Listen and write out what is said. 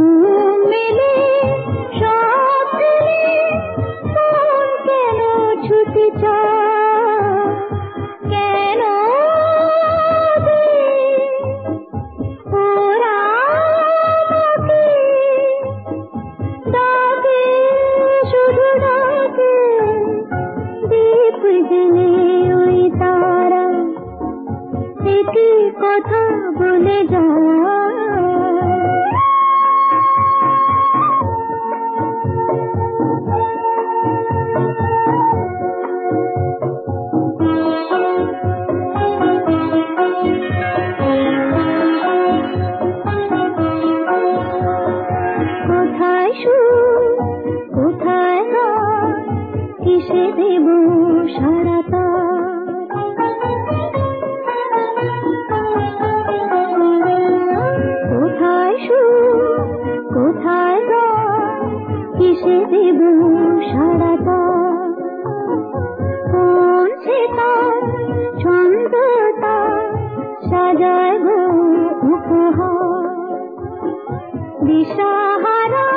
মেলে সব ফেলে মন কেন ছুটি চায়, কেন যে ওরা আমাকে ডাকে, শুধু ডাকে। দীপ জেলে ওই তারা একই কথা বলে যায়। কোথায় সুর, কোথায় গান, কিসে দেব সারা তার? কোথায় সুর, কোথায় গান, কিসে দেব সারা তার? কোন সে তার ছন্দ তার সাজায় গো উপহার, দিশাহারা